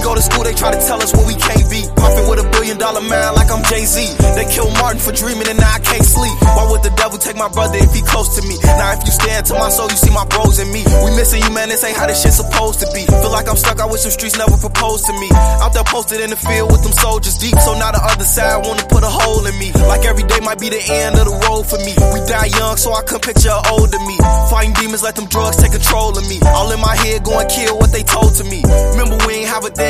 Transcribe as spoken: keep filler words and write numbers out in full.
go to school, they try to tell us what we can't be. Popping with a billion dollar man like I'm Jay-Z. They killed Martin for dreaming and now I can't sleep. Why would the devil take my brother if he close to me? Now if you stand to my soul, you see my bros in me. We missing you, man, this ain't how this shit supposed to be. Feel like I'm stuck out with some streets never proposed to me. Out there posted in the field with them soldiers deep. So now the other side wanna put a hole in me. Like every day might be the end of the road for me. We die young, so I couldn't picture an older me. Fighting demons, let them drugs take control of me. All in my head going kill what they told to me. Remember we ain't have a day